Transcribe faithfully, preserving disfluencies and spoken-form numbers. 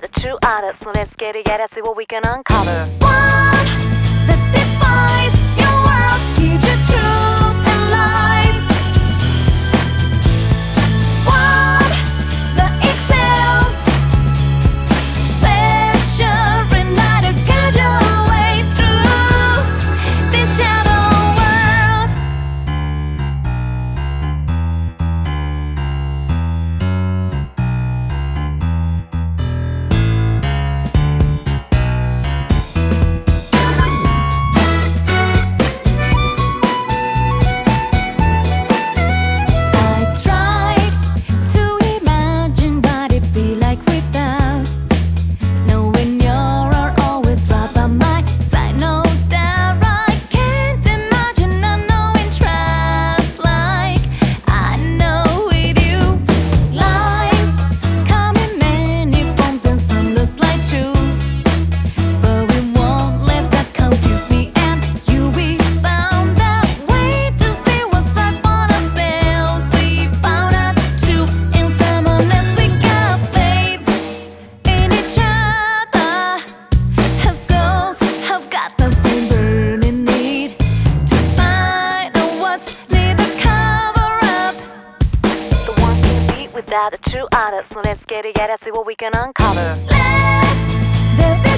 the true artist. So let's get it, yeah, let's see what we can uncover. What that defines your world, gives you truth and life. What that excels, special enough to guide your way through this shadow world. Without the true artist. So let's get it, yeah, let's see what we can uncover. Let there be